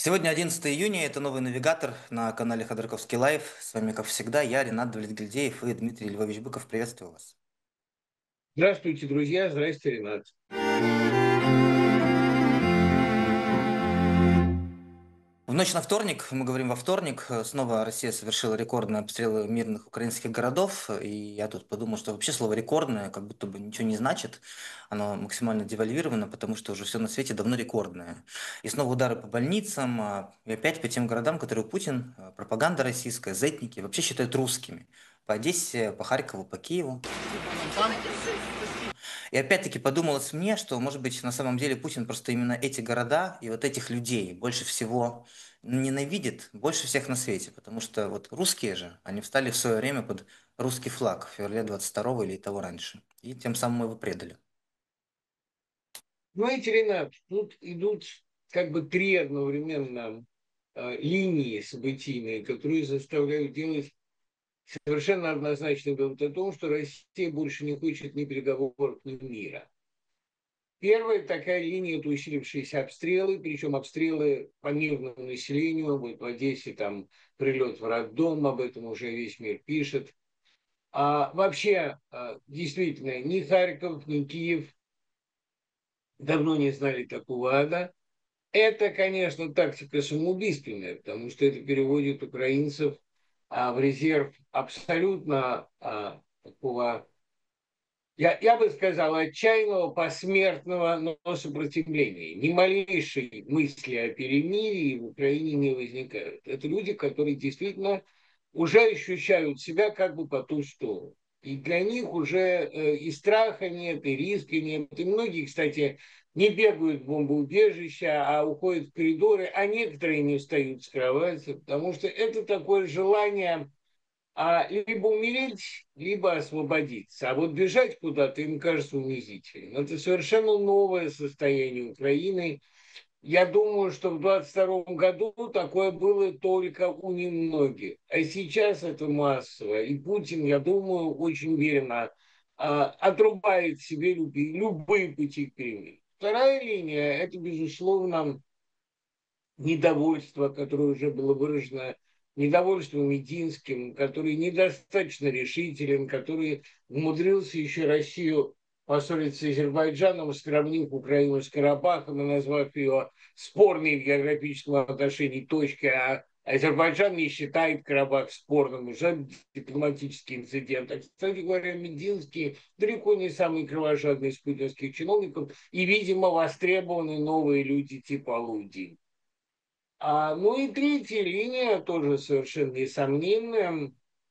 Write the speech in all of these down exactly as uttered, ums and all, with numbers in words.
Сегодня одиннадцатое июня, это новый навигатор на канале Ходорковский Лайв. С вами, как всегда, я, Ренат Давлетгильдеев и Дмитрий Львович Быков. Приветствую вас. Здравствуйте, друзья. Здравствуйте, Ренат. В ночь на вторник, мы говорим во вторник, э, снова Россия совершила рекордные обстрелы мирных украинских городов. И я тут подумал, что вообще слово «рекордное» как будто бы ничего не значит. Оно максимально девальвировано, потому что уже все на свете давно рекордное. И снова удары по больницам, а, и опять по тем городам, которые Путин, э, пропаганда российская, зетники вообще считают русскими. По Одессе, по Харькову, по Киеву. И опять-таки подумалось мне, что, может быть, на самом деле Путин просто именно эти города и вот этих людей больше всего ненавидит, больше всех на свете. Потому что вот русские же, они встали в свое время под русский флаг в феврале двадцать второго или и того раньше. И тем самым мы его предали. Знаете, Ренат, тут идут как бы три одновременно э, линии событийные, которые заставляют делать совершенно однозначный вывод о том, что Россия больше не хочет ни переговоров, ни мира. Первая такая линия – это усилившиеся обстрелы, причем обстрелы по мирному населению. Вот в Одессе там прилет в роддом, об этом уже весь мир пишет. А вообще, э, действительно, ни Харьков, ни Киев давно не знали такого ада. Это, конечно, тактика самоубийственная, потому что это переводит украинцев а, в резерв абсолютно а, такого, я, я бы сказал, отчаянного, посмертного, но, но сопротивления. Ни малейшей мысли о перемирии в Украине не возникают. Это люди, которые действительно уже ощущают себя как бы по ту сторону. И для них уже э, и страха нет, и риска нет. И многие, кстати, не бегают в бомбоубежища, а уходят в коридоры, а некоторые не встают с кровати, потому что это такое желание а, либо умереть, либо освободиться. А вот бежать куда-то им кажется унизительным. Это совершенно новое состояние Украины. Я думаю, что в двадцать втором году такое было только у немногих. А сейчас это массово. И Путин, я думаю, очень уверенно а, отрубает себе любые, любые пути к перемене. Вторая линия – это, безусловно, недовольство, которое уже было выражено, недовольство Мединским, который недостаточно решителен, который умудрился еще Россию поссориться с Азербайджаном, сравнив Украину с Карабахом и назвав ее спорной в географическом отношении точкой, а Азербайджан не считает Карабах спорным, уже дипломатический инцидент. А, кстати говоря, Мединский далеко не самый кровожадный из путинских чиновников, и, видимо, востребованы новые люди типа Алудин. А, ну и третья линия, тоже совершенно несомненная,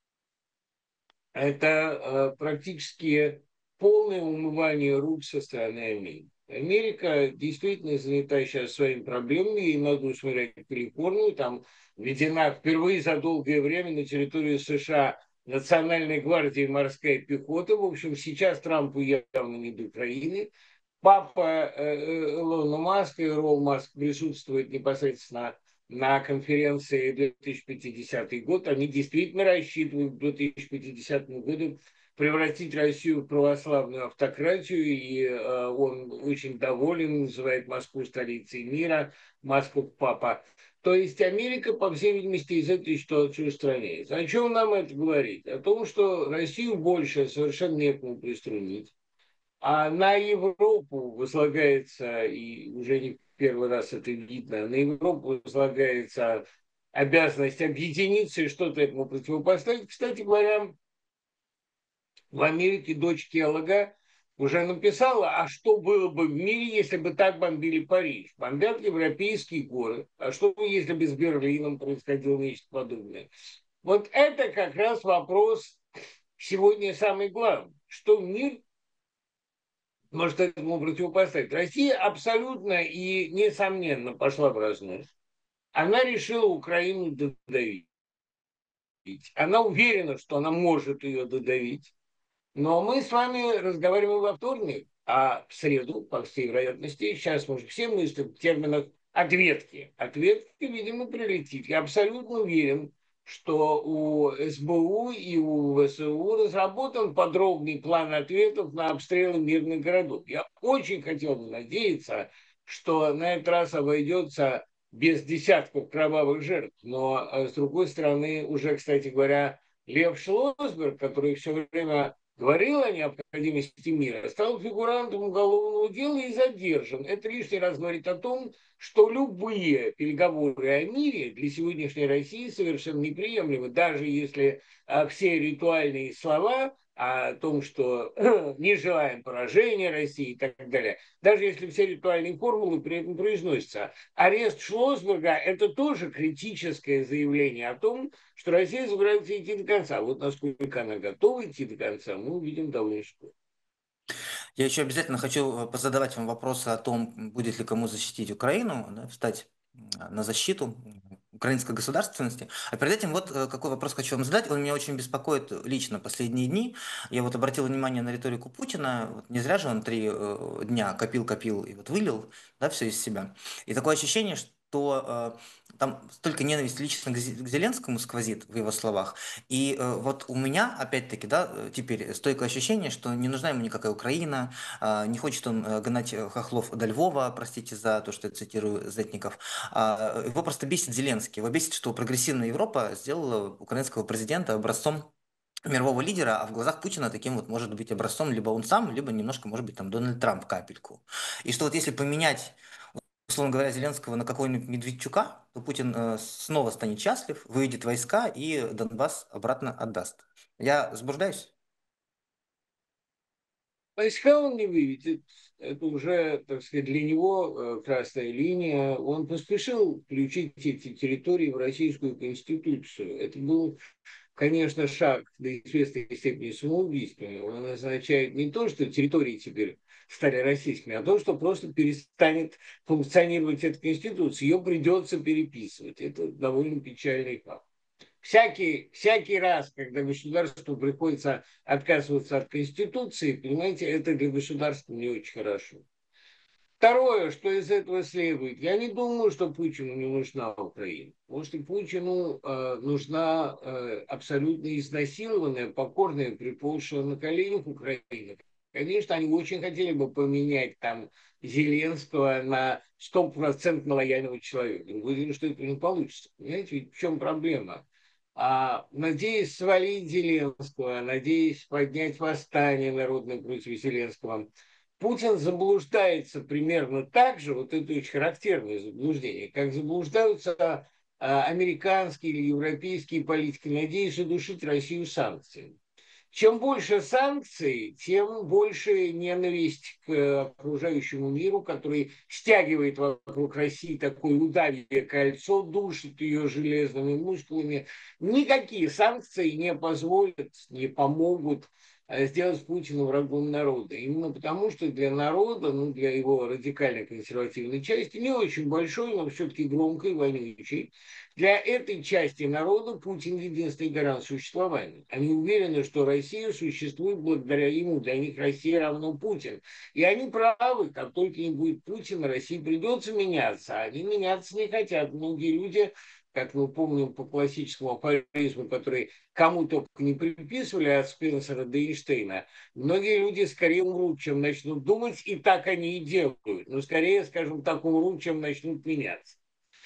это э, практически полное умывание рук со стороны Америки. Америка действительно занята сейчас своими проблемами, и надо усмотреть Калифорнию, там введена впервые за долгое время на территорию США Национальной гвардии морская пехота. В общем, сейчас Трампу явно не до Украины. Папа э, э, Илона Маска и Ролл Маск присутствует непосредственно на конференции две тысячи пятидесятый год. Они действительно рассчитывают к две тысячи пятидесятому году превратить Россию в православную автократию, и э, он очень доволен, называет Москву столицей мира, Москву папа. То есть Америка, по всей видимости, из этой ситуации устраняется. О чем нам это говорит? О том, что Россию больше совершенно некому приструнить. А на Европу возлагается, и уже не первый раз это видно, на Европу возлагается обязанность объединиться и что-то этому противопоставить. Кстати говоря, в Америке дочь Келлога уже написала, а что было бы в мире, если бы так бомбили Париж? Бомбят европейские горы. А что бы, если бы с Берлином происходило нечто подобное? Вот это как раз вопрос сегодня самый главный. Что мир может этому противопоставить. Россия абсолютно и несомненно пошла в разнос. Она решила Украину додавить. Она уверена, что она может ее додавить. Но мы с вами разговариваем во вторник, а в среду, по всей вероятности, сейчас мы же все мыслим в терминах ответки. Ответки, видимо, прилетит. Я абсолютно уверен, что у СБУ и у ВСУ разработан подробный план ответов на обстрелы мирных городов. Я очень хотел бы надеяться, что на этот раз обойдется без десятков кровавых жертв. Но, э, с другой стороны, уже, кстати говоря, Лев Шлосберг, который все время говорил о необходимости мира, стал фигурантом уголовного дела и задержан. Это лишний раз говорит о том, что любые переговоры о мире для сегодняшней России совершенно неприемлемы, даже если а, все ритуальные слова о том, что не желаем поражения России и так далее, даже если все ритуальные формулы при этом произносятся. Арест Шлосберга – это тоже критическое заявление о том, что Россия собирается идти до конца. Вот насколько она готова идти до конца, мы увидим довольно скоро. Я еще обязательно хочу э, позадавать вам вопросы о том, будет ли кому защитить Украину, да, встать м, на защиту украинской государственности. А перед этим вот э, какой вопрос хочу вам задать. Он меня очень беспокоит лично последние дни. Я вот обратил внимание на риторику Путина. Вот не зря же он три э, дня копил-копил и вот вылил, да, все из себя. И такое ощущение, что э, там столько ненависти лично к Зе- к Зеленскому сквозит в его словах. И э, вот у меня, опять-таки, да, э, теперь стойкое ощущение, что не нужна ему никакая Украина, а, не хочет он э, гнать э, хохлов до Львова, простите за то, что я цитирую Зетников. А, его просто бесит Зеленский. Его бесит, что прогрессивная Европа сделала украинского президента образцом мирового лидера, а в глазах Путина таким вот может быть образцом либо он сам, либо немножко, может быть, там Дональд Трамп капельку. И что вот если поменять, условно говоря, Зеленского на какого-нибудь Медведчука, то Путин э, снова станет счастлив, выведет войска и Донбасс обратно отдаст. Я заблуждаюсь? Войска он не выведет. Это уже, так сказать, для него э, красная линия. Он поспешил включить эти территории в Российскую Конституцию. Это был, конечно, шаг до известной степени самоубийственный. Он означает не то, что территории теперь стали российскими, а то, что просто перестанет функционировать эта Конституция. Ее придется переписывать. Это довольно печальный факт. Всякий, всякий раз, когда государству приходится отказываться от Конституции, понимаете, это для государства не очень хорошо. Второе, что из этого следует, я не думаю, что Путину не нужна Украина. Потому что Путину э, нужна э, абсолютно изнасилованная, покорная, приползшая на коленях Украина. Конечно, они очень хотели бы поменять там Зеленского на стопроцентно лояльного человека. Я уверен, что это не получится. Понимаете, ведь в чем проблема? А, надеясь свалить Зеленского, надеясь поднять восстание народное против Зеленского, Путин заблуждается примерно так же, вот это очень характерное заблуждение, как заблуждаются а, американские или европейские политики, надеясь удушить Россию санкциями. Чем больше санкций, тем больше ненависть к окружающему миру, который стягивает вокруг России такое удавье кольцо, душит ее железными мускулами. Никакие санкции не позволят, не помогут э, сделать Путина врагом народа. Именно потому, что для народа, ну, для его радикальной консервативной части, не очень большой, но все-таки громкой, вонючей, для этой части народа Путин единственный гарант существования. Они уверены, что Россия существует благодаря ему. Для них Россия равно Путин. И они правы, как только не будет Путина, России придется меняться. А они меняться не хотят. Многие люди, как мы помним по классическому афоризму, который кому только не приписывали от Спенсера до Эйнштейна, многие люди скорее умрут, чем начнут думать, и так они и делают. Но скорее, скажем так, умрут, чем начнут меняться.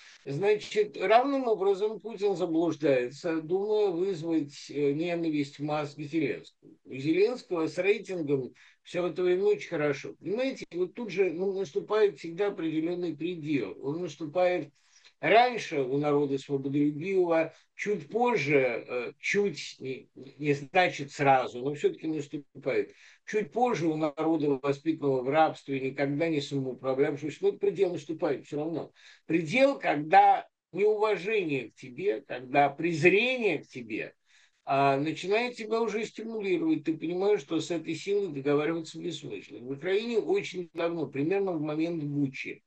Значит, равным образом Путин заблуждается, думая вызвать э, ненависть масс к Зеленскому. У Зеленского с рейтингом все в это время очень хорошо. Понимаете, вот тут же ну, наступает всегда определенный предел. Он наступает раньше у народа свободолюбивого, чуть позже, э, чуть не, не значит сразу, но все-таки наступает. Чуть позже у народа, воспитанного в рабстве, никогда не самоуправлявшегося, но этот предел наступает все равно. Предел, когда неуважение к тебе, когда презрение к тебе а, начинает тебя уже стимулировать. Ты понимаешь, что с этой силой договариваться бессмысленно. В Украине очень давно, примерно в момент Бучи,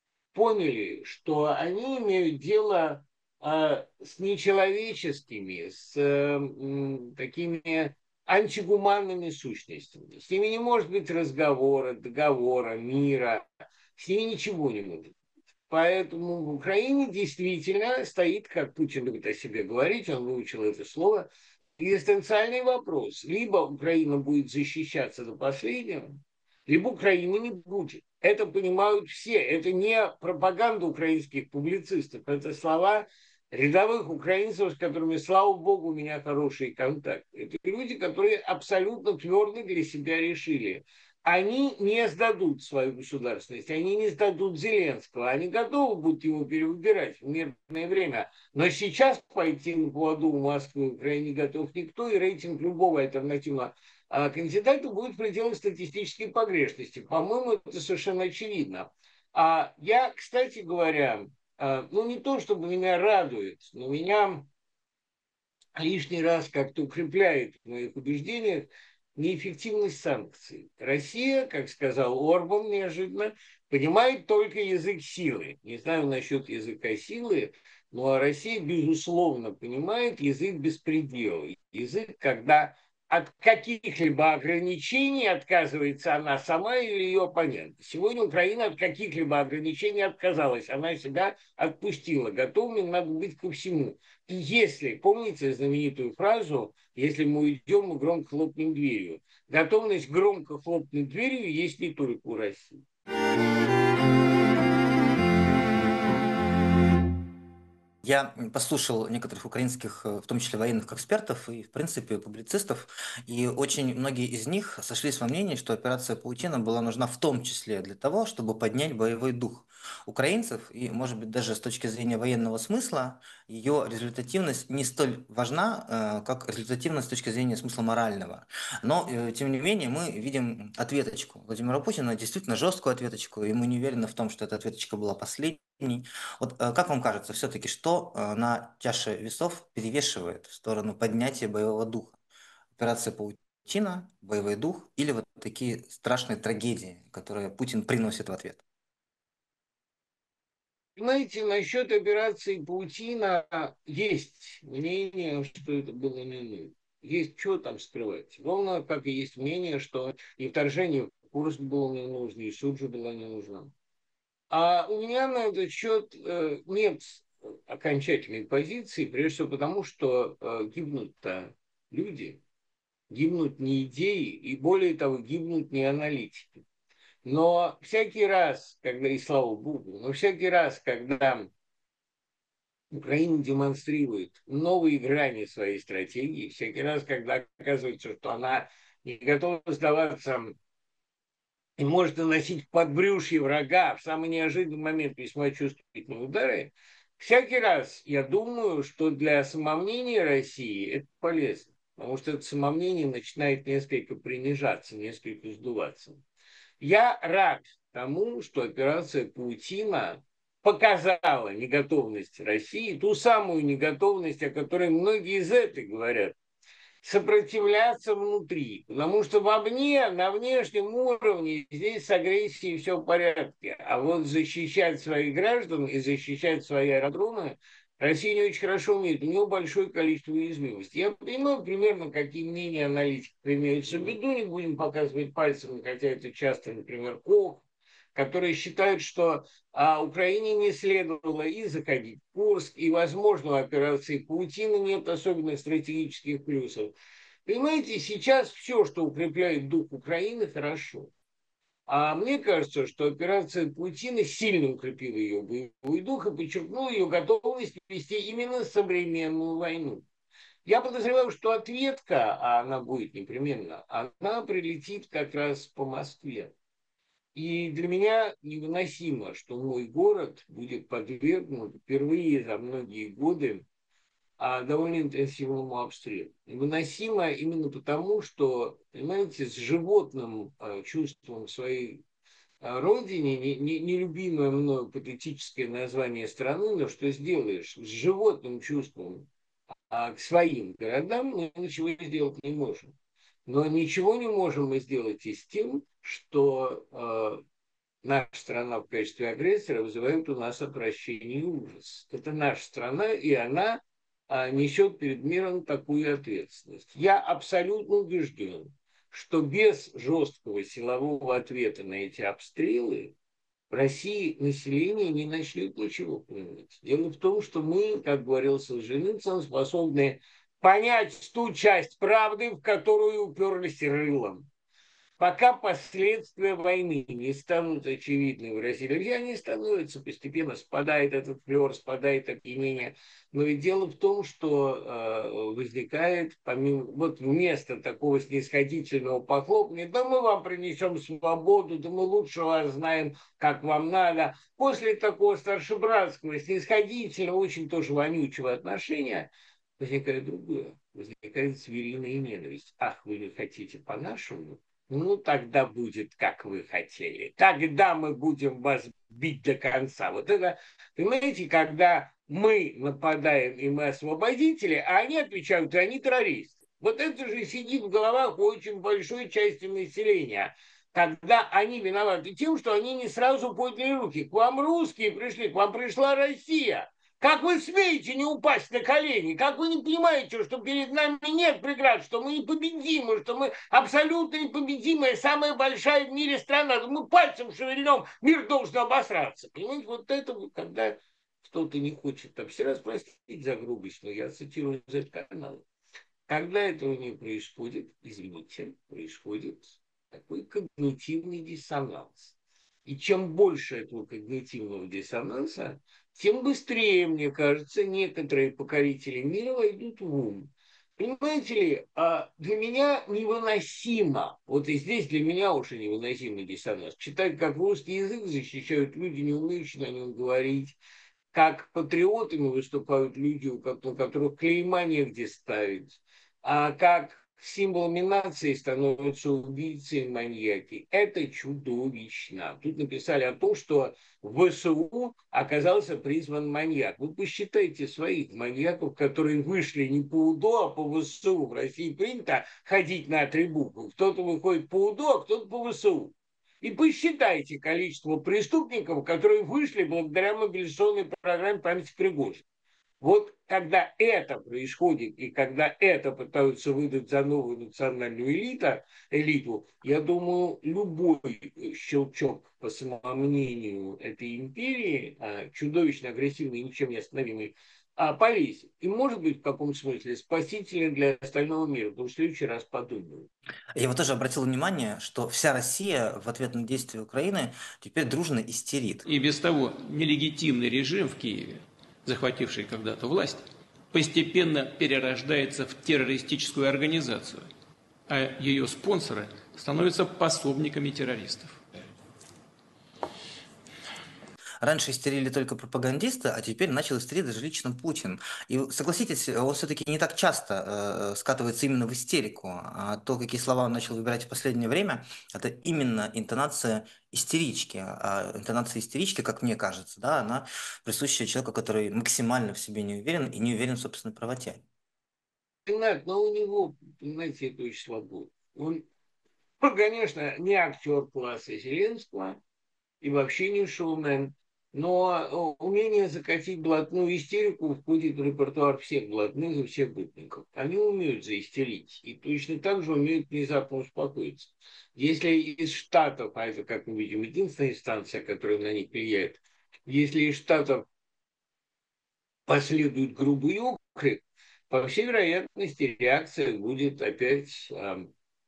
поняли, что они имеют дело а, с нечеловеческими, с а, м, такими антигуманными сущностями. С ними не может быть разговора, договора, мира. С ними ничего не может. Поэтому в Украине действительно стоит, как Путин любит о себе говорить, он выучил это слово, экзистенциальный вопрос. Либо Украина будет защищаться до последнего, либо Украины не будет. Это понимают все. Это не пропаганда украинских публицистов. Это слова рядовых украинцев, с которыми, слава богу, у меня хорошие контакты. Это люди, которые абсолютно твердо для себя решили. Они не сдадут свою государственность, они не сдадут Зеленского, они готовы будут его перевыбирать в мирное время. Но сейчас пойти на поводу в Москву и Украине не готов никто, и рейтинг любого альтернативного а, кандидата будет в пределах статистической погрешности. По-моему, это совершенно очевидно. А я, кстати говоря, а, ну не то, чтобы меня радует, но меня лишний раз как-то укрепляет в моих убеждениях неэффективность санкций. Россия, как сказал Орбан неожиданно, понимает только язык силы. Не знаю насчет языка силы, но Россия, безусловно, понимает язык беспредела. Язык, когда от каких-либо ограничений отказывается она сама или ее оппонент. Сегодня Украина от каких-либо ограничений отказалась. Она себя отпустила. Готовыми надо быть ко всему. И если, помните знаменитую фразу, если мы уйдем, мы громко хлопнем дверью. Готовность громко хлопнуть дверью есть не только у России. Я послушал некоторых украинских, э, в том числе военных экспертов и, в принципе, публицистов, и очень многие из них сошлись во мнении, что операция «Паутина» была нужна в том числе для того, чтобы поднять боевой дух украинцев, и, может быть, даже с точки зрения военного смысла, ее результативность не столь важна, э, как результативность с точки зрения смысла морального. Но, э, тем не менее, мы видим ответочку Владимира Путина, действительно жесткую ответочку, и мы не уверены в том, что эта ответочка была последней. Вот э, как вам кажется, все-таки, что э, на чаше весов перевешивает в сторону поднятия боевого духа? Операция «Паутина», боевой дух или вот такие страшные трагедии, которые Путин приносит в ответ? Знаете, насчет операции «Паутина» есть мнение, что это было не нужно. Есть что там скрывать. Ровно как и есть мнение, что и вторжение в Курск было не нужно, и Суджа была не нужна. А у меня на этот счет э, нет окончательной позиции, прежде всего потому, что э, гибнут-то люди, гибнут не идеи, и более того, гибнут не аналитики. Но всякий раз, когда, и слава богу, но всякий раз, когда Украина демонстрирует новые грани своей стратегии, всякий раз, когда оказывается, что она не готова сдаваться и может наносить в подбрюшье врага в самый неожиданный момент весьма чувствительные удары, всякий раз я думаю, что для самомнения России это полезно, потому что это самомнение начинает несколько принижаться, несколько сдуваться. Я рад тому, что операция «Паутина» показала неготовность России, ту самую неготовность, о которой многие из этой говорят, сопротивляться внутри. Потому что вовне, на внешнем уровне, здесь с агрессией все в порядке. А вот защищать своих граждан и защищать свои аэродромы Россия не очень хорошо умеет. У нее большое количество уязвимостей. Я понимаю примерно, какие мнения аналитиков имеются в виду. Не будем показывать пальцем, хотя это часто, например, Кох, которые считают, что а, Украине не следовало и заходить в Курск, и, возможно, у операции «Паутина» нет особенных стратегических плюсов. Понимаете, сейчас все, что укрепляет дух Украины, хорошо. А мне кажется, что операция «Паутина» сильно укрепила ее боевой дух и подчеркнула ее готовность вести именно современную войну. Я подозреваю, что ответка, а она будет непременно, она прилетит как раз по Москве. И для меня невыносимо, что мой город будет подвергнут впервые за многие годы а, довольно интенсивному обстрелу. Невыносимо именно потому, что, понимаете, с животным а, чувством своей а, родине, не, не, нелюбимое мною патетическое название страны, но что сделаешь, с животным чувством а, к своим городам мы ничего сделать не можем. Но ничего не можем мы сделать и с тем, что э, наша страна в качестве агрессора вызывает у нас отвращение и ужас. Это наша страна, и она а, несет перед миром такую ответственность. Я абсолютно убежден, что без жесткого силового ответа на эти обстрелы в России население не начнет ничего понимать. Дело в том, что мы, как говорил Солженицын, способны понять ту часть правды, в которую уперлись рылом. Пока последствия войны не станут очевидны в России, где они становятся, постепенно спадает этот флер, спадает опьянение. Но ведь дело в том, что э, возникает, помимо, вот вместо такого снисходительного похлопывания, да мы вам принесем свободу, да мы лучше вас знаем, как вам надо. После такого старшебратского, снисходительного, очень тоже вонючего отношения возникает другое, возникает звериная ненависть. Ах, вы не хотите по-нашему? Ну, тогда будет, как вы хотели. Тогда мы будем вас бить до конца. Вот это, понимаете, когда мы нападаем, и мы освободители, а они отвечают, и они террористы. Вот это же сидит в головах у очень большой части населения. Когда они виноваты тем, что они не сразу подняли руки. К вам русские пришли, к вам пришла Россия. Как вы смеете не упасть на колени? Как вы не понимаете, что перед нами нет преград, что мы непобедимы, что мы абсолютно непобедимая, самая большая в мире страна? Мы пальцем шевельнем, мир должен обосраться. Понимаете, вот это вот, когда кто-то не хочет там все раз простить за грубость, но я цитирую Z-канал. Когда этого не происходит, извините, происходит такой когнитивный диссонанс. И чем больше этого когнитивного диссонанса, тем быстрее, мне кажется, некоторые покорители мира войдут в ум. Понимаете ли, а для меня невыносимо, вот и здесь для меня уже невыносимый диссонанс, читать, как русский язык защищают люди, не умеющие на нем говорить, как патриотами выступают люди, у которых клейма негде ставить, а как символами нации становятся убийцы и маньяки. Это чудовищно. Тут написали о том, что в ВСУ оказался призван маньяк. Вы посчитайте своих маньяков, которые вышли не по УДО, а по ВСУ. В России принято ходить на три буквы. Кто-то выходит по УДО, а кто-то по ВСУ. И посчитайте количество преступников, которые вышли благодаря мобилизационной программе памяти Пригожина. Вот когда это происходит, и когда это пытаются выдать за новую национальную элиту, элиту, я думаю, любой щелчок, по самомнению этой империи, а, чудовищно агрессивный и ничем не остановимый, а, повесит. И может быть в каком смысле спасителен для остального мира, потому что в следующий раз подумаю. Я вот тоже обратил внимание, что вся Россия в ответ на действия Украины теперь дружно истерит. И без того нелегитимный режим в Киеве, захвативший когда-то власть, постепенно перерождается в террористическую организацию, а ее спонсоры становятся пособниками террористов. Раньше истерили только пропагандисты, а теперь начал истерить даже лично Путин. И согласитесь, он все-таки не так часто э, скатывается именно в истерику, а то, какие слова он начал выбирать в последнее время, это именно интонация истерички. А интонация истерички, как мне кажется, да, она присуща человеку, который максимально в себе не уверен и не уверен в собственной правоте. Понимаете, но у него, понимаете, это очень свободно. Он, ну, конечно, не актер класса Зеленского и вообще не шоумен, но умение закатить блатную истерику входит в репертуар всех блатных и всех бытников. Они умеют заистерить и точно так же умеют внезапно успокоиться. Если из Штатов, а это, как мы видим, единственная инстанция, которая на них влияет, если из Штатов последует грубый окрик, по всей вероятности реакция будет опять э,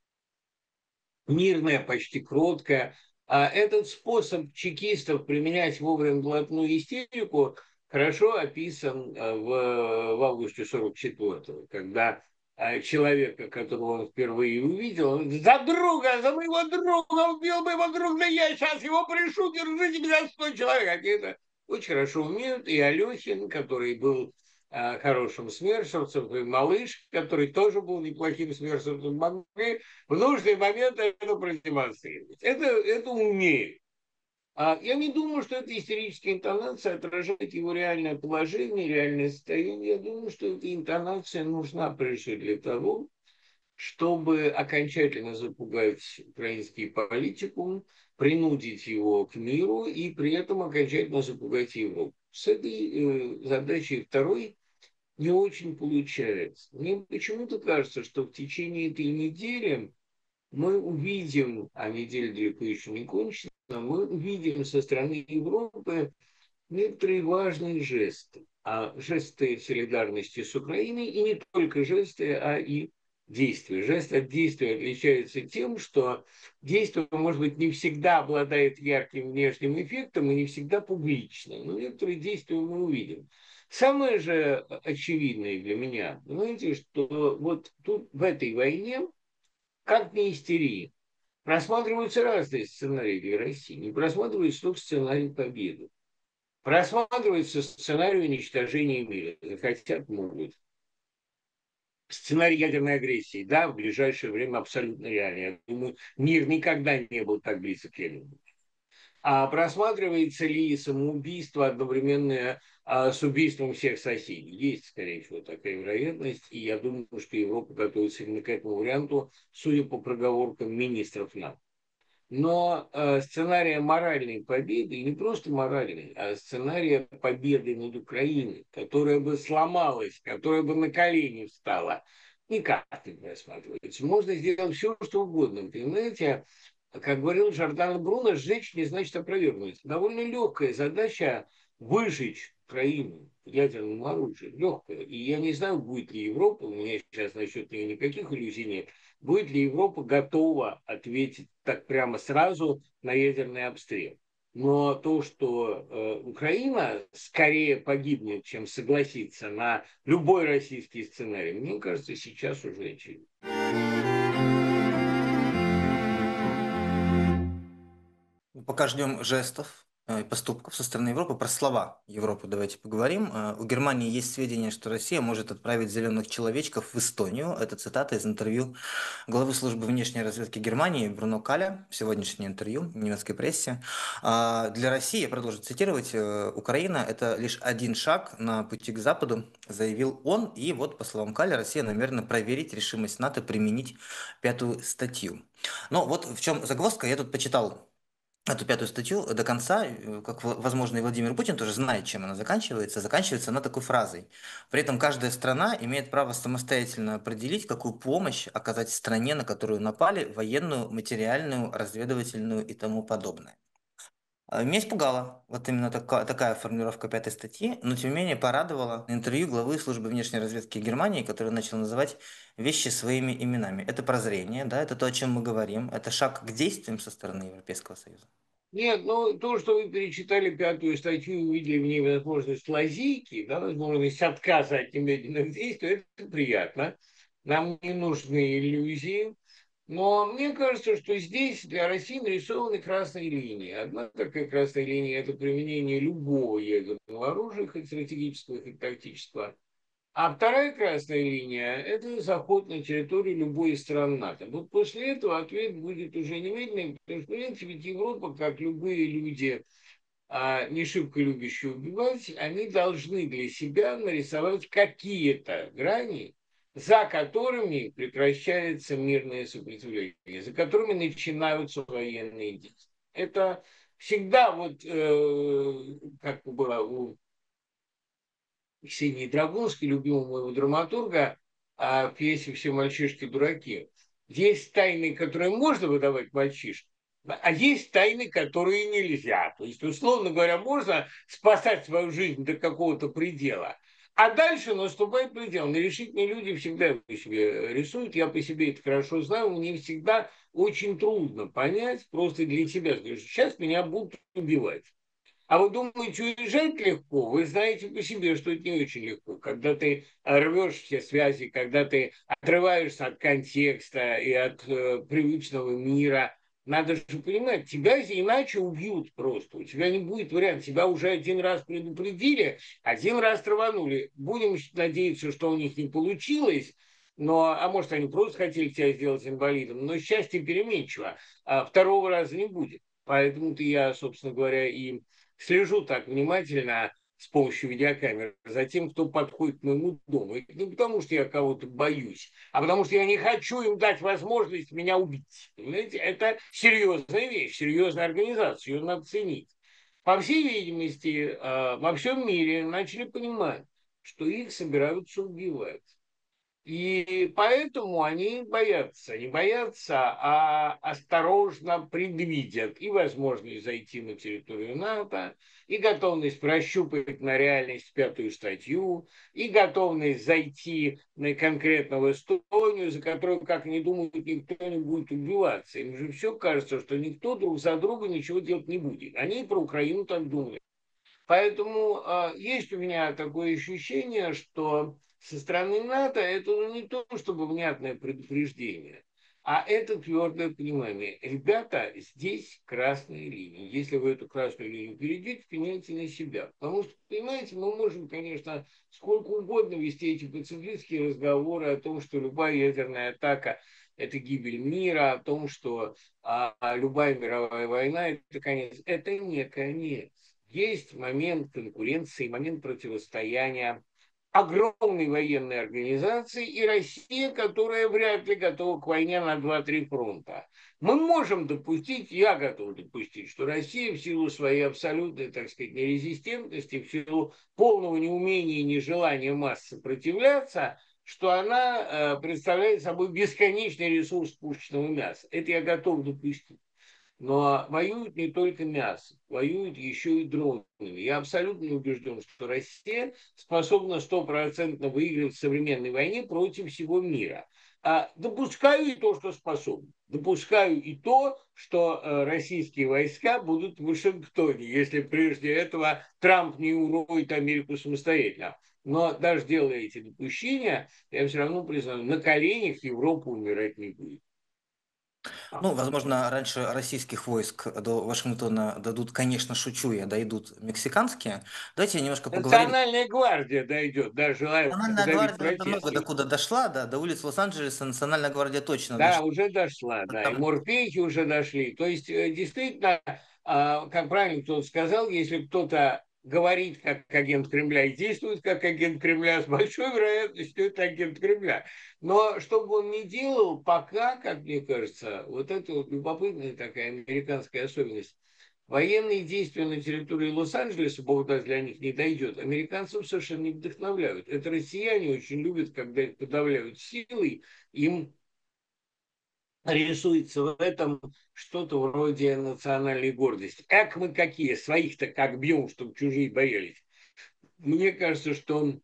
мирная, почти кроткая. А этот способ чекистов применять вовремя блатную истерику хорошо описан э, в, в августе сорок четвёртого, когда э, человека, которого он впервые увидел, он говорит: за друга, за моего друга, убил моего друга, да я сейчас его пришу, держите меня за сто человек. Они это очень хорошо умеют. И Алехин, который был э, хорошим смершевцем, и Малыш, который тоже был неплохим смершевцем, могли в нужный момент это продемонстрировать. Это, это умеет. А я не думаю, что эта истерическая интонация отражает его реальное положение, реальное состояние. Я думаю, что эта интонация нужна прежде для того, чтобы окончательно запугать украинский политикум, принудить его к миру и при этом окончательно запугать Европу. С этой э, задачей второй не очень получается. Мне почему-то кажется, что в течение этой недели мы увидим, а неделя далеко еще не кончена, мы увидим со стороны Европы некоторые важные жесты. А жесты солидарности с Украиной, и не только жесты, а и действия. Жест от действия отличается тем, что действие, может быть, не всегда обладает ярким внешним эффектом и не всегда публично. Но некоторые действия мы увидим. Самое же очевидное для меня, понимаете, что вот тут в этой войне, как не истерии, просматриваются разные сценарии для России. Не просматривается только сценарий победы. Просматривается сценарий уничтожения мира. Захотят, могут. Сценарий ядерной агрессии, да, в ближайшее время абсолютно реальный. Я думаю, мир никогда не был так близок к ядерному. А просматривается ли самоубийство одновременно а, с убийством всех соседей? Есть, скорее всего, такая вероятность. И я думаю, что Европа готовится именно к этому варианту, судя по проговоркам министров НАТО. Но э, сценария моральной победы, и не просто моральной, а сценария победы над Украиной, которая бы сломалась, которая бы на колени встала, никак не рассматривается. Можно сделать все, что угодно. Понимаете, как говорил Джордано Бруно, сжечь не значит опровергнуть. Довольно легкая задача выжечь Украину ядерным оружием. Легкая. И я не знаю, будет ли Европа, у меня сейчас насчет нее никаких иллюзий нет, будет ли Европа готова ответить так прямо сразу на ядерный обстрел. Но то, что э, Украина скорее погибнет, чем согласится на любой российский сценарий, мне кажется, сейчас уже очевидно. Пока ждем жестов э, и поступков со стороны Европы. Про слова Европы давайте поговорим. Э, У Германии есть сведения, что Россия может отправить зеленых человечков в Эстонию. Это цитата из интервью главы службы внешней разведки Германии Бруно Каля. Сегодняшнее интервью в немецкой прессе. А Для России, я продолжу цитировать, э, Украина – это лишь один шаг на пути к Западу, заявил он. И вот, по словам Каля, Россия намерена проверить решимость НАТО применить пятую статью. Но вот в чем загвоздка. Я тут почитал эту пятую статью до конца, э, как, в- возможно, и Владимир Путин тоже знает, чем она заканчивается. Заканчивается она такой фразой. При этом каждая страна имеет право самостоятельно определить, какую помощь оказать стране, на которую напали, военную, материальную, разведывательную и тому подобное. А Меня испугала вот именно така- такая формулировка пятой статьи, но тем не менее порадовала интервью главы службы внешней разведки Германии, который начал называть вещи своими именами. Это прозрение, да, это то, о чем мы говорим, это шаг к действиям со стороны Европейского Союза. Нет, ну то, что вы перечитали пятую статью и увидели в ней возможность лазейки, да, возможность отказа от немедленных действий, это приятно. Нам не нужны иллюзии. Но мне кажется, что здесь для России нарисованы красные линии. Одна такая красная линия – это применение любого ядерного оружия, хоть стратегического, хоть тактического. А вторая красная линия – это заход на территорию любой из стран НАТО. Вот после этого ответ будет уже немедленный, потому что, понимаете, ведь Европа, как любые люди, а, не шибко любящие убивать, они должны для себя нарисовать какие-то грани, за которыми прекращается мирное сопротивление, за которыми начинаются военные действия. Это всегда вот, э, как было у Ксении Драгунской, любимого моего драматурга, а в пьесе «Все мальчишки дураки». Есть тайны, которые можно выдавать мальчишкам, а есть тайны, которые нельзя. То есть, условно говоря, можно спасать свою жизнь до какого-то предела, а дальше наступает предел. Нерешительные люди всегда по себе рисуют. Я по себе это хорошо знаю. Мне всегда очень трудно понять, просто для себя, что сейчас меня будут убивать. А вы думаете, уезжать легко? Вы знаете по себе, что это не очень легко. Когда ты рвешь все связи, когда ты отрываешься от контекста и от э, привычного мира, надо же понимать, тебя иначе убьют просто. У тебя не будет варианта. Тебя уже один раз предупредили, один раз траванули. Будем надеяться, что у них не получилось. Но, а может, они просто хотели тебя сделать инвалидом. Но счастье переменчиво. А второго раза не будет. Поэтому-то я, собственно говоря, и слежу так внимательно с помощью видеокамеры за тем, кто подходит к моему дому. И не потому, что я кого-то боюсь, а потому, что я не хочу им дать возможность меня убить. Понимаете? Это серьезная вещь, серьезная организация, ее надо ценить. По всей видимости, э, во всем мире начали понимать, что их собираются убивать. И поэтому они боятся, не боятся, а осторожно предвидят и возможность зайти на территорию НАТО, и готовность прощупать на реальность пятую статью, и готовность зайти на конкретно в Эстонию, за которую, как они думают, никто не будет убиваться. Им же все кажется, что никто друг за друга ничего делать не будет. Они и про Украину так думают. Поэтому э, есть у меня такое ощущение, что со стороны НАТО это ну, не то, чтобы внятное предупреждение, а это твердое понимание. Ребята, здесь красная линия. Если вы эту красную линию перейдете, пеняйте на себя. Потому что, понимаете, мы можем, конечно, сколько угодно вести эти пацифистские разговоры о том, что любая ядерная атака – это гибель мира, о том, что а, а любая мировая война – это конец. Это не конец. Есть момент конкуренции, момент противостояния огромной военной организации и Россия, которая вряд ли готова к войне на два-три фронта. Мы можем допустить, я готов допустить, что Россия в силу своей абсолютной, так сказать, нерезистентности, в силу полного неумения и нежелания масс сопротивляться, что она э, представляет собой бесконечный ресурс пушечного мяса. Это я готов допустить. Но воюют не только мясо, воюют еще и дронами. Я абсолютно не убежден, что Россия способна стопроцентно выиграть в современной войне против всего мира. А допускаю и то, что способна. Допускаю и то, что э, российские войска будут в Вашингтоне, если прежде этого Трамп не уроет Америку самостоятельно. Но даже делая эти допущения, я все равно признаю, на коленях Европа умирать не будет. Ну, возможно, раньше российских войск до Вашингтона дадут, конечно, шучу я, дойдут мексиканские. Давайте немножко поговорим. Национальная гвардия дойдет, да, желая Национальная подавить гвардия уже много протесты. докуда дошла, да, до улиц Лос-Анджелеса Национальная гвардия точно Да, дошла. уже дошла, да, и Там морпехи уже дошли. То есть, э, действительно, а, как правильно кто-то сказал, если кто-то говорит как агент Кремля и действует как агент Кремля, с большой вероятностью это агент Кремля. Но что бы он ни делал, пока, как мне кажется, вот это вот любопытная такая американская особенность, военные действия на территории Лос-Анджелеса, бог даст, для них не дойдет, американцев совершенно не вдохновляют. Это россияне очень любят, когда их подавляют силой, им рисуется в этом что-то вроде национальной гордости. Как мы какие, своих-то как бьем, чтобы чужие боялись. Мне кажется, что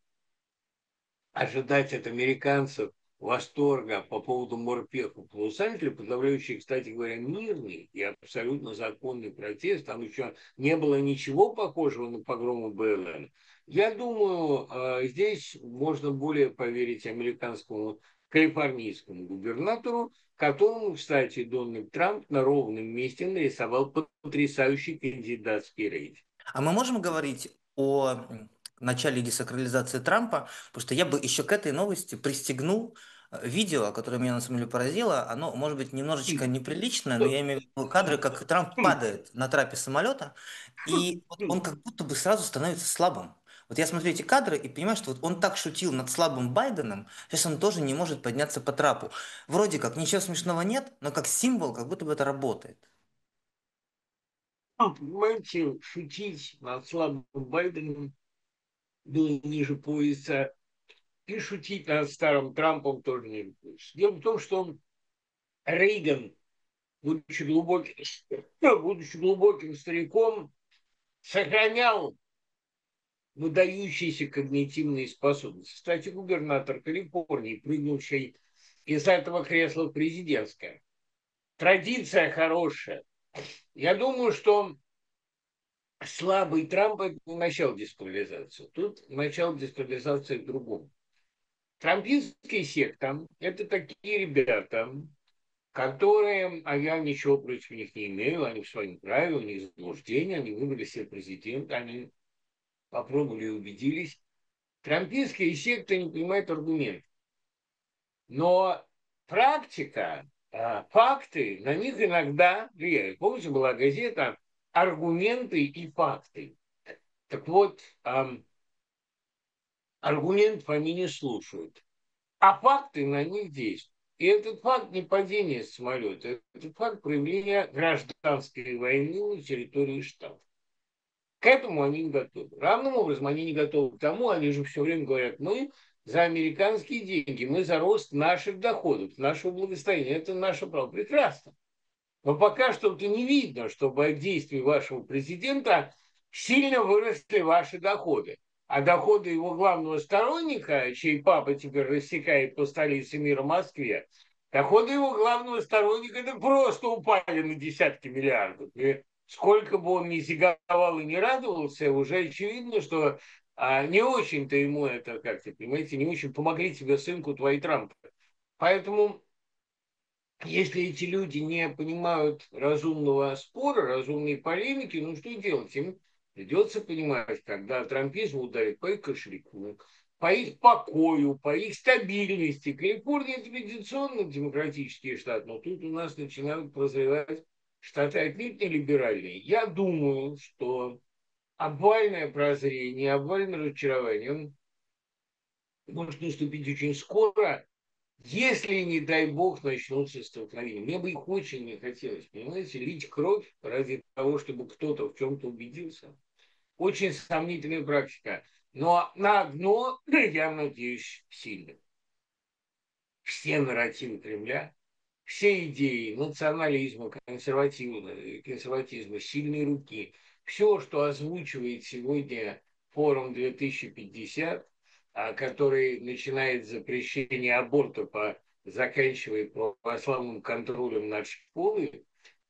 ожидать от американцев восторга по поводу морпехов в Лос-Анджелесе, подавляющий, кстати говоря, мирный и абсолютно законный протест, там еще не было ничего похожего на погромы БЛМ. Я думаю, э, здесь можно более поверить американскому калифорнийскому губернатору, которому, кстати, Дональд Трамп на ровном месте нарисовал потрясающий кандидатский рейтинг. А мы можем говорить о м, начале десакрализации Трампа, потому что я бы еще к этой новости пристегнул э, видео, которое меня на самом деле поразило. Оно может быть немножечко неприличное, но я имею в виду кадры, как Трамп падает на трапе самолета, и вот он как будто бы сразу становится слабым. Вот я смотрю эти кадры и понимаю, что вот он так шутил над слабым Байденом, сейчас он тоже не может подняться по трапу. Вроде как ничего смешного нет, но как символ, как будто бы это работает. Понимаете, шутить над слабым Байденом было ниже пояса, и шутить над старым Трампом тоже ниже пояса. Дело в том, что Рейган, будучи глубоким, будучи глубоким стариком, сохранял выдающиеся когнитивные способности. Кстати, губернатор Калифорнии, прыгнувший из этого кресла президентское. Традиция хорошая. Я думаю, что слабый Трамп – это не начало дисквализации. Тут начало дисквализации в другом. Трампийская секта – это такие ребята, которые, а я ничего против них не имею, они в своем праве, у них заблуждение, они выбрали себе президента, они попробовали и убедились. Трампийская секта не понимает аргумент. Но практика, а, факты на них иногда влияют. Помните, была газета «Аргументы и факты». Так вот, ам, аргументов они не слушают, а факты на них действуют. И этот факт не падения самолета, это факт проявления гражданской войны на территории штата. К этому они не готовы. Равным образом они не готовы к тому, они же все время говорят, мы за американские деньги, мы за рост наших доходов, нашего благосостояния. Это наше право. Прекрасно. Но пока что-то не видно, чтобы от действий вашего президента сильно выросли ваши доходы. А доходы его главного сторонника, чей папа теперь рассекает по столице мира Москве, доходы его главного сторонника это просто упали на десятки миллиардов. И сколько бы он ни зиговал и не радовался, уже очевидно, что а, не очень-то ему это, как ты понимаете, не очень помогли тебе, сынку, твои Трампы. Поэтому если эти люди не понимают разумного спора, разумной полемики, ну что делать? Им придется понимать, когда трампизм ударит по их кошельку, по их покою, по их стабильности. Калифорния – это традиционно демократический штат, но тут у нас начинают прозревать штаты отнюдь не либеральные. Я думаю, что обвальное прозрение, обвальное разочарование он может наступить очень скоро, если, не дай бог, начнутся столкновения. Мне бы их очень не хотелось, понимаете, лить кровь ради того, чтобы кто-то в чем-то убедился. Очень сомнительная практика. Но на одно я надеюсь сильно. Все нарративы Кремля, все идеи национализма, консерватизма, консерватизма, сильной руки, все, что озвучивает сегодня форум две тысячи пятьдесят, а, который начинает с запрещения аборта, по, заканчивая православным контролем над школой,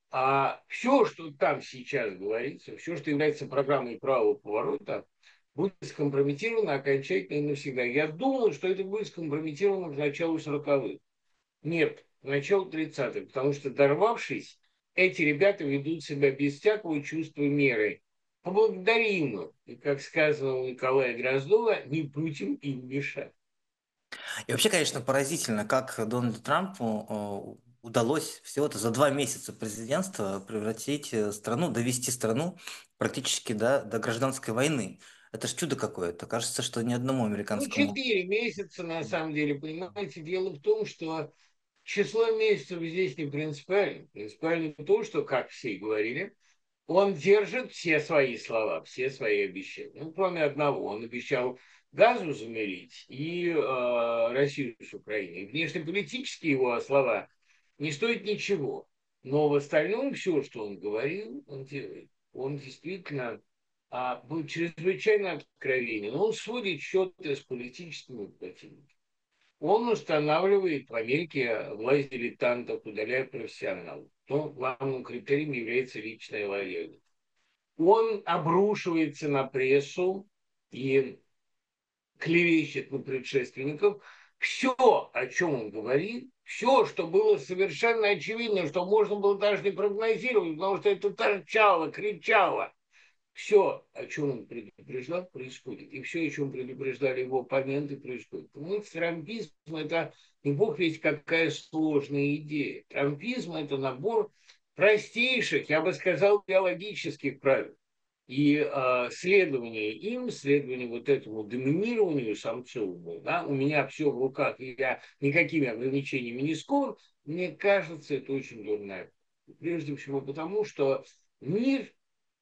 а все, что там сейчас говорится, все, что является программой правого поворота, будет скомпрометировано окончательно и навсегда. Я думаю, что это будет скомпрометировано к началу сороковых. Нет, к началу тридцатых, потому что, дорвавшись, эти ребята ведут себя без всякого чувства меры. Поблагодарим их. И, как сказано у Николая Дроздова, не будем им мешать. И вообще, конечно, поразительно, как Дональду Трампу э, удалось всего-то за два месяца президентства превратить э, страну, довести страну практически до, до гражданской войны. Это ж чудо какое-то. Кажется, что ни одному Ну, американскому... четыре месяца, на самом деле, понимаете, дело в том, что число месяцев здесь не принципиально. Принципиально то, что, как все и говорили, он держит все свои слова, все свои обещания. Ну, кроме одного. Он обещал газу замерить и э, Россию с Украиной. Внешнеполитические его слова не стоят ничего. Но в остальном все, что он говорил, он делает. Он действительно а, был чрезвычайно откровенен. Он сводит счеты с политическими противниками. Он устанавливает в Америке власть дилетантов, удаляя профессионалов. Но главным критерием является личная лояльность. Он обрушивается на прессу и клевещет на предшественников. Все, о чем он говорит, все, что было совершенно очевидно, что можно было даже не прогнозировать, потому что это торчало, кричало. Все, о чем он предупреждал, происходит. И все, о чем предупреждали его оппоненты, происходит. Понимаете, трампизм – это не бог весть какая сложная идея. Трампизм – это набор простейших, я бы сказал, биологических правил. И э, следование им, следование вот этому доминированию самцовому, да, у меня все в руках, и я никакими ограничениями не скован, мне кажется, это очень дурная. Прежде всего потому, что мир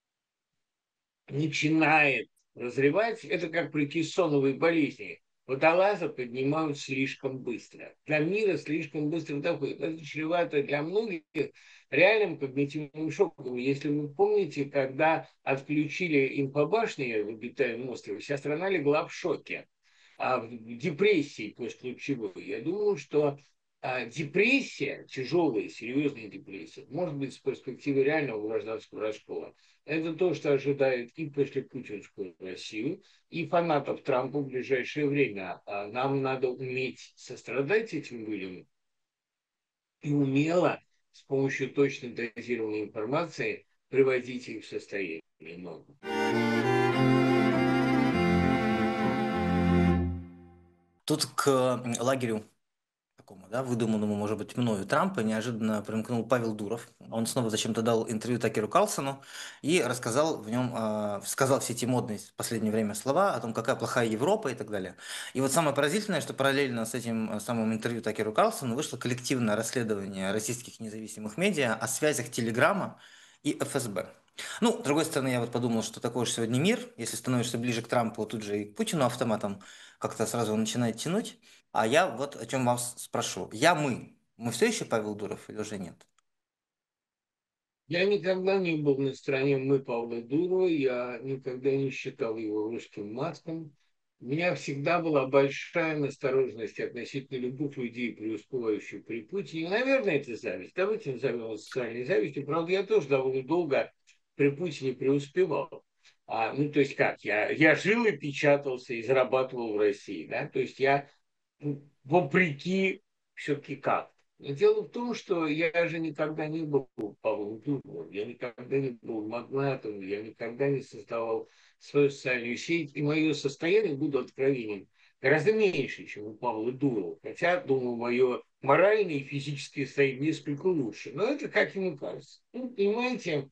начинает разревать, это как при кессоновой болезни. Водолаза поднимают слишком быстро. Для мира слишком быстро доходит. Это чревато для многих реальным когнитивным шоком. Если вы помните, когда отключили инфобашни в обитаемом острове, вся страна легла в шоке, а в депрессии постключевой. Я думаю, что а, депрессия, тяжелая, серьезная депрессия, может быть, с перспективы реального гражданского раскола, это то, что ожидает и послепутинскую Россию, и фанатов Трампа в ближайшее время. А нам надо уметь сострадать этим людям и умело, с помощью точно дозированной информации, приводить их в состояние нормы. Тут к м, лагерю такому, да, выдуманному, может быть, мною Трампа, неожиданно примкнул Павел Дуров. Он снова зачем-то дал интервью Такеру Карлсону и рассказал в нем, э, сказал все эти модные в последнее время слова о том, какая плохая Европа и так далее. И вот самое поразительное, что параллельно с этим э, самым интервью Такеру Карлсону вышло коллективное расследование российских независимых медиа о связях Телеграма и эф эс бэ. Ну, с другой стороны, я вот подумал, что такой уж сегодня мир, если становишься ближе к Трампу, тут же и к Путину автоматом как-то сразу начинает тянуть. А я вот о чем вас спрошу. Я мы. Мы все еще Павел Дуров или уже нет? Я никогда не был на стороне мы Павла Дурова, я никогда не считал его русским маском. У меня всегда была большая настороженность относительно любых людей, преуспевающих при Путине. Наверное, это зависть. Давайте назовем это социальной завистью. Правда, я тоже довольно долго при Путине преуспевал. А, ну, то есть как? Я, я жил и печатался, и зарабатывал в России. Да? То есть я ну, вопреки все-таки как. Но дело в том, что я же никогда не был Павлом Дуровым, я никогда не был магнатом, я никогда не создавал свою социальную сеть, и мое состояние, буду откровенен, гораздо меньше, чем у Павла Дурова. Хотя, думаю, мое моральное и физическое состояние несколько лучше. Но это как ему кажется. Ну, понимаете,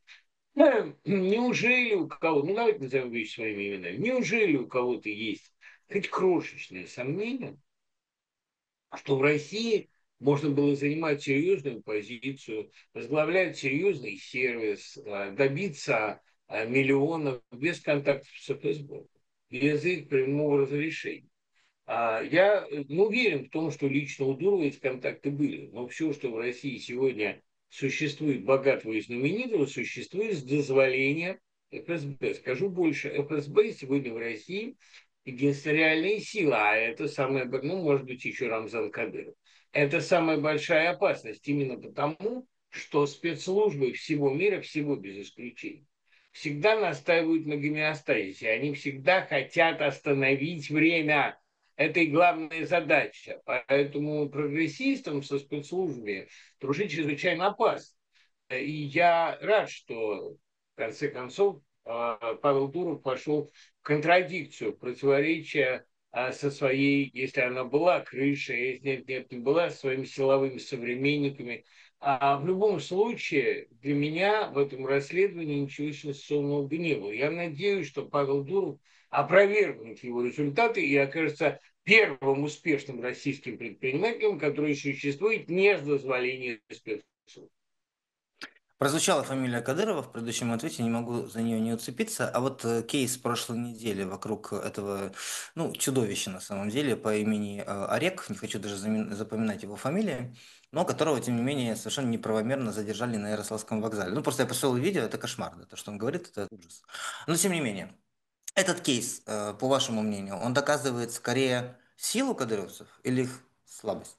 неужели у кого, ну давайте назовем вещи своими именами, неужели у кого-то есть хоть крошечное сомнение, что в России можно было занимать серьезную позицию, возглавлять серьезный сервис, э, добиться э, миллионов без контактов с эф эс бэ, без их прямого разрешения. А я э, не уверен в том, что лично у Дурова эти контакты были, но все, что в России сегодня существует богатого и знаменитого, существует с дозволения эф эс бэ. Скажу больше, эф эс бэ сегодня в России единственная реальная сила, а это самое, ну, может быть, еще Рамзан Кадыров. Это самая большая опасность именно потому, что спецслужбы всего мира, всего без исключения, всегда настаивают на гомеостазисе. Они всегда хотят остановить время. Это и главная задача. Поэтому прогрессистам со спецслужбами дружить чрезвычайно опасно. И я рад, что в конце концов а, Павел Дуров пошел в контрадикцию, в противоречие а, со своей, если она была, крышей, а если нет, нет, не была, со своими силовыми современниками. А в любом случае, для меня в этом расследовании ничего сенсационного бы не было. Я надеюсь, что Павел Дуров опровергнет его результаты и окажется первым успешным российским предпринимателем, который существует не с дозволения спецслужб. Прозвучала фамилия Кадырова в предыдущем ответе, не могу за нее не уцепиться. А вот э, кейс прошлой недели вокруг этого, ну, чудовища на самом деле по имени э, Орек, не хочу даже зами- запоминать его фамилии, но которого, тем не менее, совершенно неправомерно задержали на Ярославском вокзале. Ну, просто я посмотрел видео, это кошмар, да, то, что он говорит, это ужас. Но, тем не менее, этот кейс, э, по вашему мнению, он доказывает скорее силу кадыровцев или их слабость?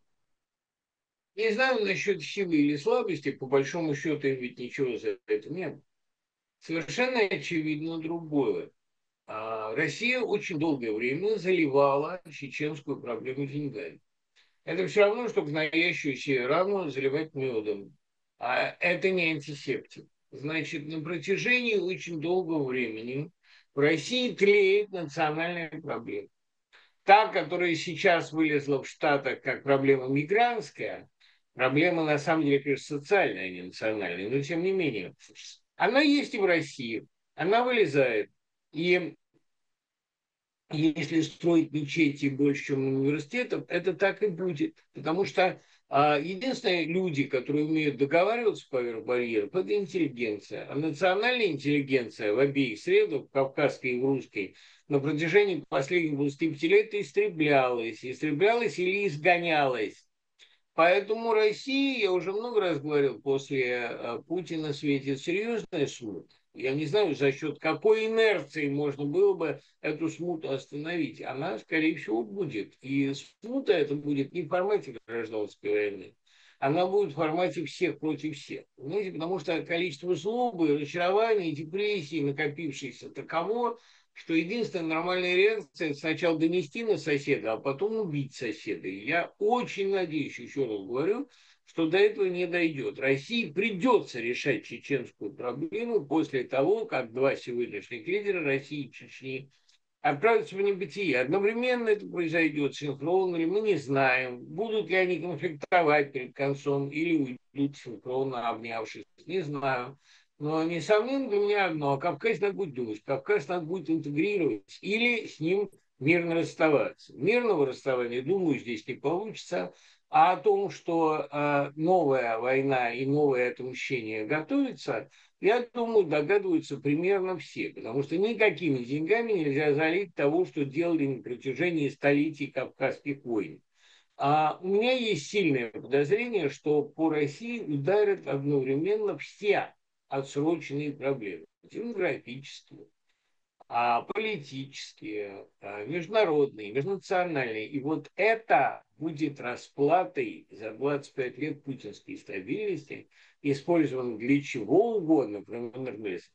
Не знаю насчет силы или слабости, по большому счету им ведь ничего за это не было. Совершенно очевидно другое. А Россия очень долгое время заливала чеченскую проблему деньгами. Это все равно, что гноящуюся рану заливать медом. А это не антисептик. Значит, на протяжении очень долгого времени в России тлеет национальная проблема. Та, которая сейчас вылезла в Штатах как проблема мигрантская, проблема на самом деле, конечно, социальная, а не национальная, но тем не менее, она есть и в России, она вылезает. И если строить мечети больше, чем университетов, это так и будет. Потому что а, единственные люди, которые умеют договариваться поверх барьеров, это интеллигенция. А национальная интеллигенция в обеих средах, в кавказской и в русской, на протяжении последних двадцати пяти лет истреблялась. Истреблялась или изгонялась. Поэтому Россия, я уже много раз говорил, после э, Путина светит серьезная смута. Я не знаю, за счет какой инерции можно было бы эту смуту остановить. Она, скорее всего, будет. И смута это будет не в формате гражданской войны. Она будет в формате всех против всех. Понимаете? Потому что количество злобы, разочарования, депрессии, накопившихся таково, что единственная нормальная реакция – это сначала донести на соседа, а потом убить соседа. И я очень надеюсь, еще раз говорю, что до этого не дойдет. России придется решать чеченскую проблему после того, как два сегодняшних лидера России и Чечни отправятся в небытие. Одновременно это произойдет, синхронно ли, мы не знаем. Будут ли они конфликтовать перед концом или уйдут синхронно, обнявшись, не знаю. Но несомненно для меня одно, а Кавказ надо будет думать, Кавказ надо будет интегрировать или с ним мирно расставаться. Мирного расставания, думаю, здесь не получится. А о том, что э, новая война и новое отмщение готовится, Я думаю, догадываются примерно все, потому что никакими деньгами нельзя залить того, что делали на протяжении столетий Кавказских войн. А у меня есть сильное подозрение, что по России ударят одновременно все отсроченные проблемы. Демографические, а, политические, а, международные, межнациональные. И вот это будет расплатой за двадцать пять лет путинской стабильности, использованной для чего угодно, кроме энергетики.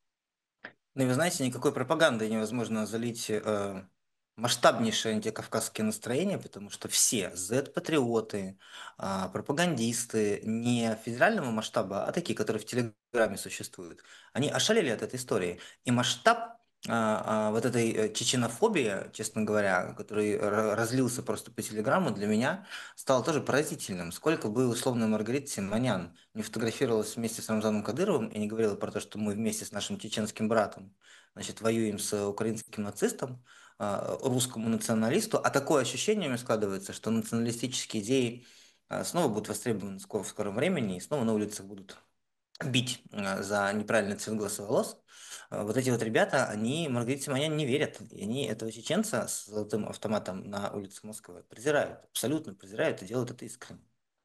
Ну, и вы знаете, никакой пропагандой невозможно залить э, масштабнейшее антикавказское настроение, потому что все зет-патриоты, а, пропагандисты не федерального масштаба, а такие, которые в Телеграме существуют, они ошалели от этой истории. И масштаб а, а, вот этой э, чеченофобии, честно говоря, который ра- разлился просто по Телеграмму, для меня стал тоже поразительным. Сколько бы условно Маргарита Симонян не фотографировалась вместе с Рамзаном Кадыровым и не говорила про то, что мы вместе с нашим чеченским братом, значит, воюем с украинским нацистом, а, русскому националисту, а такое ощущение у меня складывается, что националистические идеи а, снова будут востребованы скоро, в скором времени, и снова на улицах будут бить а, за неправильный цвет глаз и волос. А, Вот эти вот ребята, они Маргарите Симонян не верят, и они этого чеченца с золотым автоматом на улицах Москвы презирают, абсолютно презирают и делают это искренне.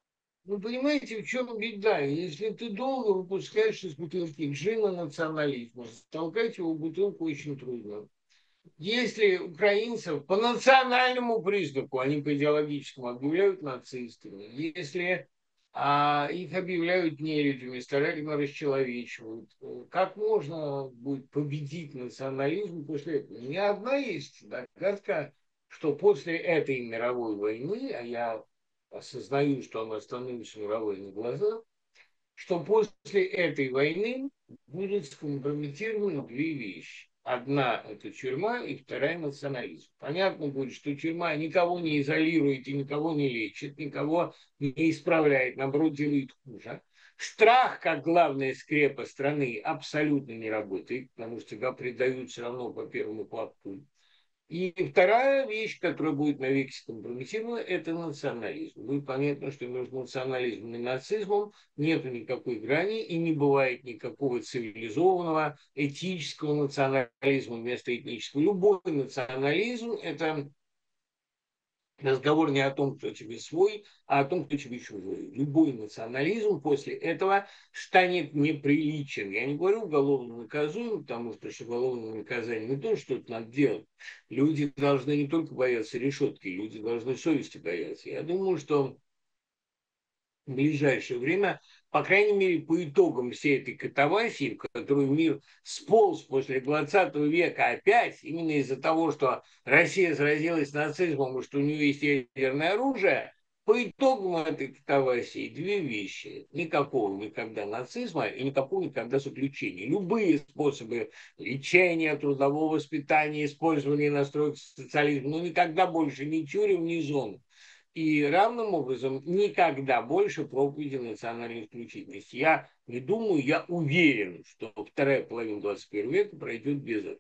Вы понимаете, в чем беда? Если ты долго выпускаешь из бутылки джина национализма, толкать его в бутылку очень трудно. Если украинцев по национальному признаку, а не по идеологическому, объявляют нацистами, если а, их объявляют нелюдями, старательно расчеловечивают, э, как можно будет победить национализм после этого? Ни одна есть догадка, что после этой мировой войны, а я осознаю, что она становится мировой на глазах, что после этой войны будут скомпрометированы две вещи. Одна – это тюрьма, и вторая – национализм. Понятно будет, что тюрьма никого не изолирует и никого не лечит, никого не исправляет, наоборот, делает хуже. Страх, как главная скрепа страны, абсолютно не работает, потому что тебя предают все равно по первому платку. И вторая вещь, которая будет навеки скомпрометирована, это национализм. Будет понятно, что между национализмом и нацизмом нет никакой грани и не бывает никакого цивилизованного этического национализма вместо этнического. Любой национализм – это разговор не о том, кто тебе свой, а о том, кто тебе чужой. Любой национализм после этого станет неприличен. Я не говорю уголовно наказуем, потому что что уголовное наказание не то, что это надо делать. Люди должны не только бояться решетки, люди должны совести бояться. Я думаю, что в ближайшее время, по крайней мере, по итогам всей этой катавасии, в которую мир сполз после двадцатого века опять, именно из-за того, что Россия заразилась нацизмом и что у нее есть ядерное оружие, по итогам этой катавасии две вещи. Никакого никогда нацизма и никакого никогда заключения. Любые способы лечения, трудового воспитания, использования настроек социализма, но никогда больше ни тюрем, ни зон. И равным образом никогда больше проповеди национальной исключительности. Я не думаю, я уверен, что вторая половина двадцать первого века пройдет без этого.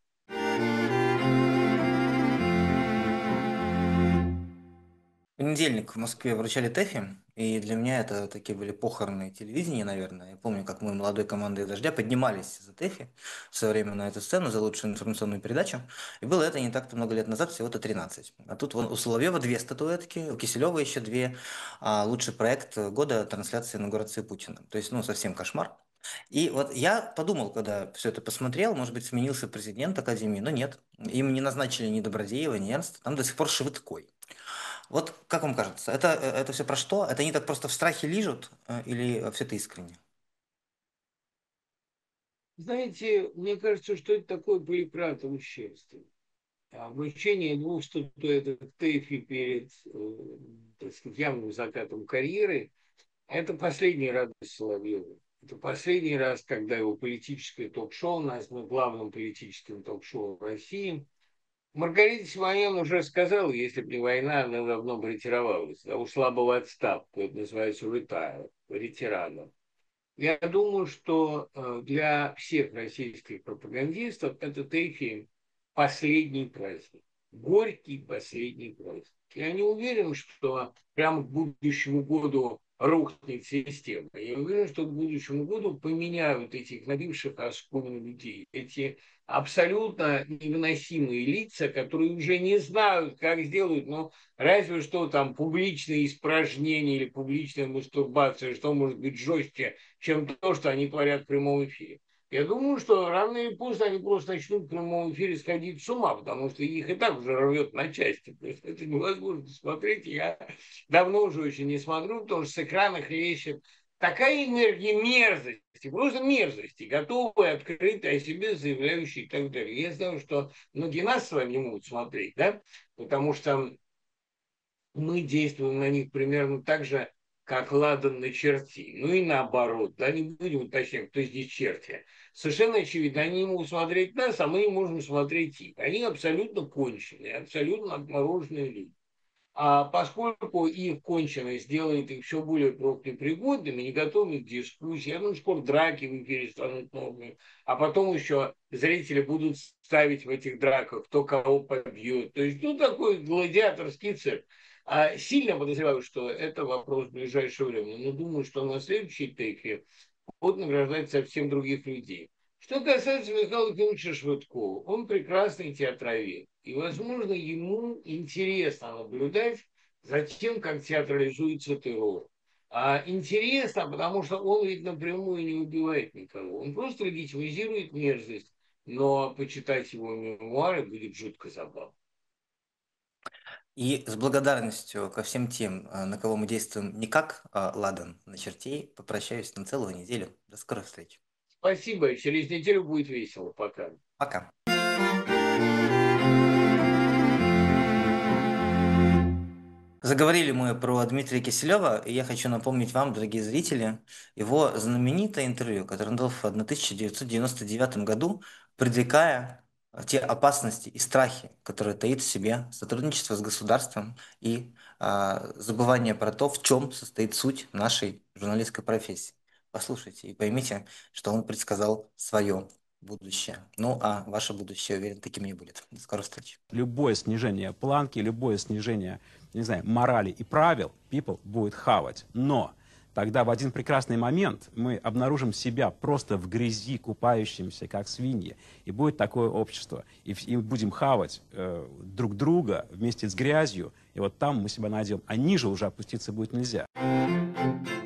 В понедельник в Москве вручали ТЭФИ, и для меня это такие были похороны телевидения, наверное. Я помню, как мы молодой командой «Дождя» поднимались за ТЭФИ в свое время на эту сцену за лучшую информационную передачу. И было это не так-то много лет назад, всего-то тринадцать. А тут вон у Соловьева две статуэтки, у Киселева еще две. А лучший проект года – трансляция инаугурации Путина. То есть, ну, совсем кошмар. И вот я подумал, когда все это посмотрел, может быть, сменился президент Академии, но нет. Им не назначили ни Добродеева, ни Эрнста, там до сих пор Швыдкой. Вот как вам кажется, это, э, это все про что? Это они так просто в страхе лижут э, или все это искренне? Знаете, мне кажется, что это такое поликратово счастье. Вручение двух статуэток ТЭФИ перед, э, так сказать, явным закатом карьеры – это последняя радость Соловьева. Это последний раз, когда его политическое ток-шоу, названо главным политическим ток-шоу в России. Маргарита Симонян уже сказала, если бы не война, она давно бы ретировалась. Да, ушла бы в отставку, это называется retire, ретирада. Я думаю, что э, для всех российских пропагандистов это таки последний праздник. горький последний праздник. Я не уверен, что прямо к будущему году рухнет система. Я уверен, что к будущему году поменяют этих набивших оскомину людей, эти абсолютно невыносимые лица, которые уже не знают, как сделают, но разве что там публичные испражнения или публичная мастурбация, что может быть жестче, чем то, что они творят в прямом эфире. Я думаю, что рано или поздно они просто начнут в прямом эфире сходить с ума, потому что их и так уже рвет на части. То есть это невозможно смотреть. Я давно уже очень не смотрю, потому что с экрана хлещет такая энергия мерзости, просто мерзости, готовые, открытые о себе, заявляющие и так далее. Я знаю, что многие нас с вами не могут смотреть, да, потому что мы действуем на них примерно так же, как ладан на черти. Ну и наоборот, да, не будем уточнять, кто здесь черти. Совершенно очевидно, они не могут смотреть нас, а мы не можем смотреть их. Они абсолютно конченые, абсолютно отмороженные люди. А поскольку их конченость делает их все более профнепригодными, не готовы к дискуссии, я думаю, скоро драки в эфире станут нормой, а потом еще зрители будут ставить в этих драках, кто кого побьет. То есть, ну, такой гладиаторский цирк. А сильно подозреваю, что это вопрос ближайшего времени. Но думаю, что на следующей тейке будут награждать совсем других людей. Что касается Михаила Ефимовича Швыдкова, он прекрасный театровед. И, возможно, ему интересно наблюдать за тем, как театрализуется террор. А интересно, потому что он ведь напрямую не убивает никого. Он просто легитимизирует мерзость. Но почитать его мемуары будет жутко забавно. И с благодарностью ко всем тем, э, на кого мы действуем не как э, ладан на чертей, попрощаюсь на целую неделю. До скорых встреч. Спасибо. Через неделю будет весело. Пока. Пока. Заговорили мы про Дмитрия Киселева, и я хочу напомнить вам, дорогие зрители, его знаменитое интервью, которое он дал в тысяча девятьсот девяносто девятом году, предрекая те опасности и страхи, которые таит в себе сотрудничество с государством и а, забывание про то, в чем состоит суть нашей журналистской профессии. Послушайте и поймите, что он предсказал свое будущее. Ну, а ваше будущее, уверен, таким не будет. До скорых встреч. Любое снижение планки, любое снижение, не знаю, морали и правил people будет хавать. Но тогда в один прекрасный момент мы обнаружим себя просто в грязи, купающимся, как свиньи. И будет такое общество. И, и будем хавать э, друг друга вместе с грязью. И вот там мы себя найдем. А ниже уже опуститься будет нельзя.